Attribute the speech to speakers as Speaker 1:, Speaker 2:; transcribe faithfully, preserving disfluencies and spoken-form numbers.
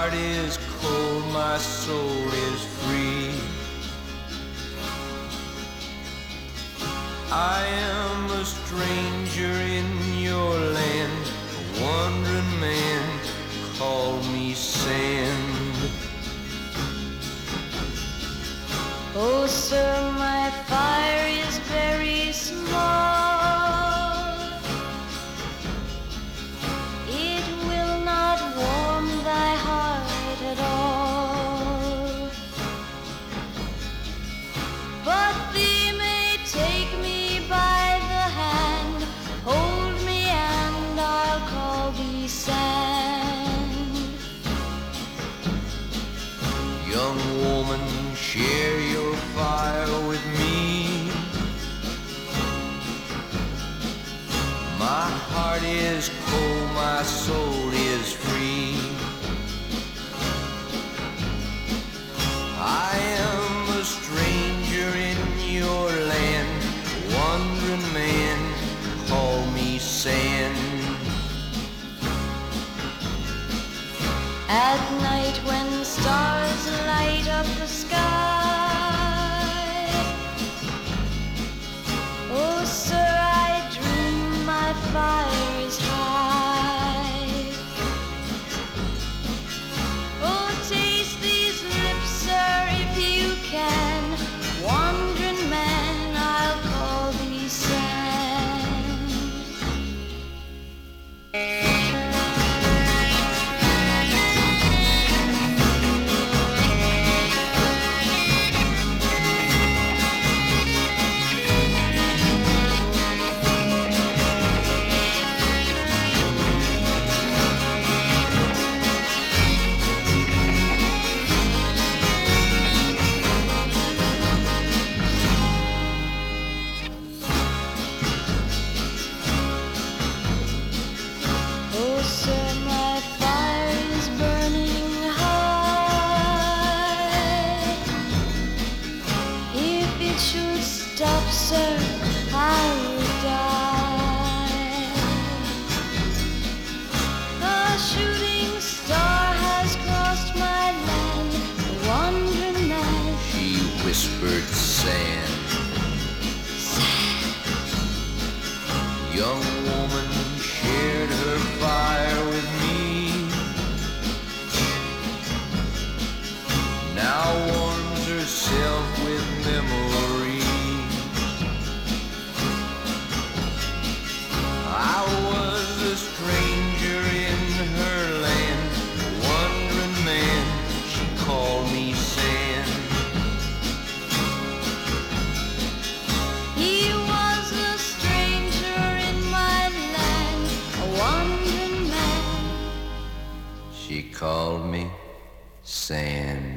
Speaker 1: heart is cold, my soul is free. I am a stranger in your land, a wandering man, call me sand.
Speaker 2: Oh, sir, my fire is very small. It will not warm thy heart at all. But thee may take me by the hand, hold me and I'll call thee sand.
Speaker 1: Young woman, share your fire with me. My heart is cold, my soul is free. I am a stranger in your land, wandering man, call me sand.
Speaker 2: At night when stars light up the sky, oh sir, I dream my fire is high. Oh, taste these lips, sir, if you can, wandering man, I'll call thee sand. Oh, sir, my fire is burning high. If it should stop, sir, I will die. A shooting star has crossed my land, a wandering man.
Speaker 1: She whispered sand. Young woman shared her fire with me. Now warms herself with memory. I was a stranger in her land, a wandering man, she called me sand.
Speaker 2: He was a stranger in my land, a wandering man.
Speaker 1: She called me sand.